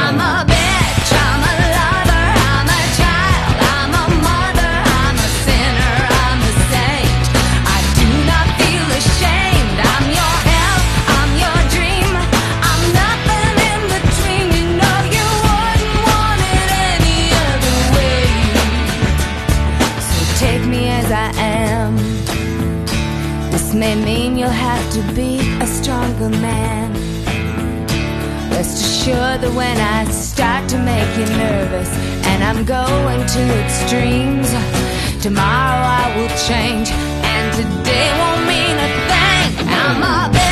I'm a bitch, I'm a lover, I'm a child, I'm a mother, I'm a sinner, I'm a saint. I do not feel ashamed. I'm your hell, I'm your dream, I'm nothing in between. You know you wouldn't want it any other way. So take me as I am. This may mean you'll have to be a stronger man. Rest assured that when I start to make you nervous and I'm going to extremes, tomorrow I will change and today won't mean a thing. I'm a bitch.